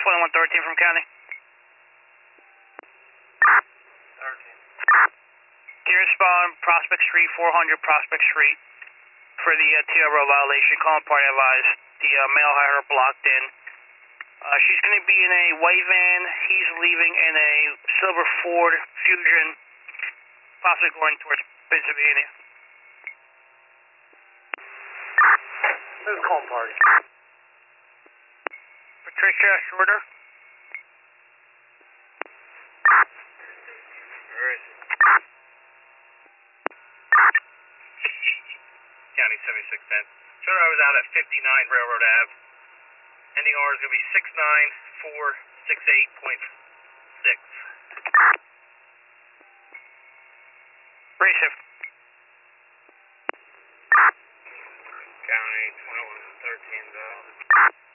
2113 from County. 13. Can you respond Prospect Street, 400 Prospect Street for the TRO violation? Calling party advised. The male had her blocked in. She's going to be in a white van. He's leaving in a silver Ford Fusion, possibly going towards Pennsylvania. Who's calling party? Patricia Shorter. Where is it? County 7610. Shorter, I was out at 59 Railroad Ave. Ending hour is going to be 69468.6. Race shift. County 2113,